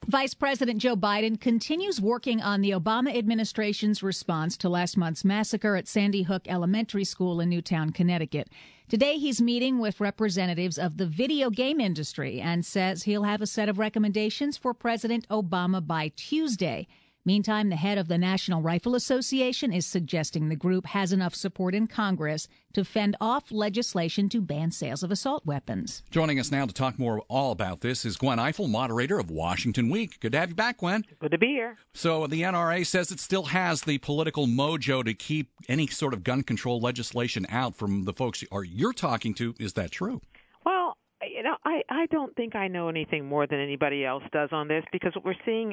Vice President Joe Biden continues working on the Obama administration's response to last month's massacre at Sandy Hook Elementary School in Newtown, Connecticut. Today, he's meeting with representatives of the video game industry and says he'll have a set of recommendations for President Obama by Tuesday. Meantime, the head of the National Rifle Association is suggesting the group has enough support in Congress to fend off legislation to ban sales of assault weapons. Joining us now to talk more all about this is Gwen Ifill, moderator of Washington Week. Good to have you back, Gwen. Good to be here. So the NRA says it still has the political mojo to keep any sort of gun control legislation out from the folks you're talking to. Is that true? Well, I don't think I know anything more than anybody else does on this, because what we're seeing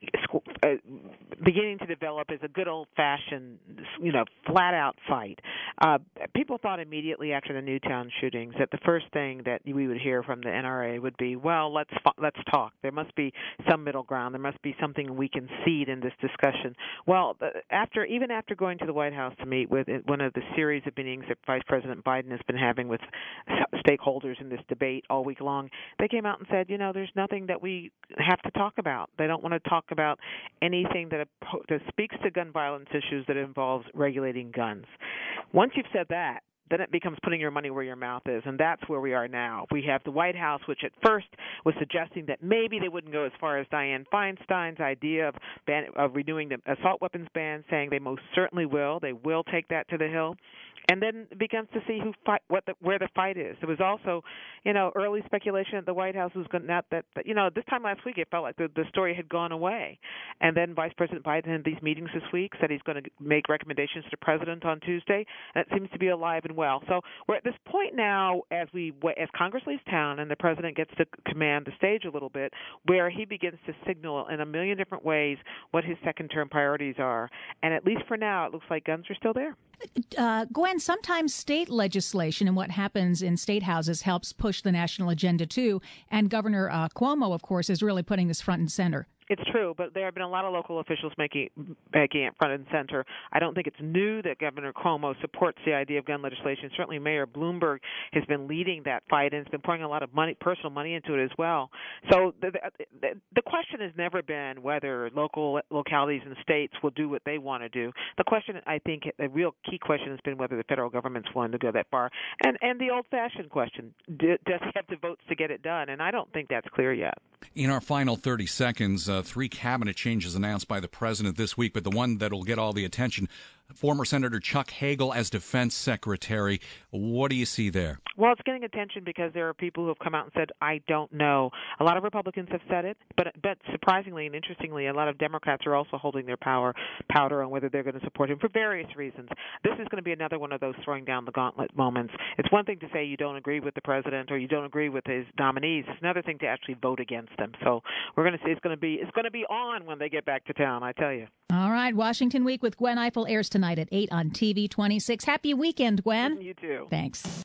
beginning to develop is a good old-fashioned, flat-out fight. People thought immediately after the Newtown shootings that the first thing that we would hear from the NRA would be, well, let's talk. There must be some middle ground. There must be something we can seed in this discussion. Well, even after going to the White House to meet with one of the series of meetings that Vice President Biden has been having with stakeholders in this debate all week long, they came out and said, there's nothing that we have to talk about. They don't want to talk about anything that speaks to gun violence issues that involves regulating guns. Once you've said that, then it becomes putting your money where your mouth is, and that's where we are now. We have the White House, which at first was suggesting that maybe they wouldn't go as far as Dianne Feinstein's idea of renewing the assault weapons ban, saying they most certainly will. They will take that to the Hill. And then it begins to see where the fight is. There was also, early speculation at the White House was going this time last week it felt like the story had gone away. And then Vice President Biden had these meetings this week, said he's going to make recommendations to the president on Tuesday, and it seems to be alive and well. So we're at this point now, as Congress leaves town and the president gets to command the stage a little bit, where he begins to signal in a million different ways what his second-term priorities are. And at least for now, it looks like guns are still there. Gwen, sometimes state legislation and what happens in state houses helps push the national agenda, too. And Governor Cuomo, of course, is really putting this front and center. It's true, but there have been a lot of local officials making it front and center. I don't think it's new that Governor Cuomo supports the idea of gun legislation. Certainly Mayor Bloomberg has been leading that fight and has been pouring a lot of personal money into it as well. So the question has never been whether localities and states will do what they want to do. The question, I think, the real key question has been whether the federal government's willing to go that far. And the old-fashioned question, does he have the votes to get it done? And I don't think that's clear yet. In our final 30 seconds, 3 cabinet changes announced by the president this week, but the one that will get all the attention, former Senator Chuck Hagel as defense secretary. What do you see there? Well, it's getting attention because there are people who have come out and said, I don't know. A lot of Republicans have said it, but surprisingly and interestingly, a lot of Democrats are also holding their powder on whether they're going to support him for various reasons. This is going to be another one of those throwing down the gauntlet moments. It's one thing to say you don't agree with the president or you don't agree with his nominees. It's another thing to actually vote against them. So we're going to see it's going to be on when they get back to town, I tell you. All right, Washington Week with Gwen Ifill airs tonight at 8 on TV 26. Happy weekend, Gwen. You too. Thanks.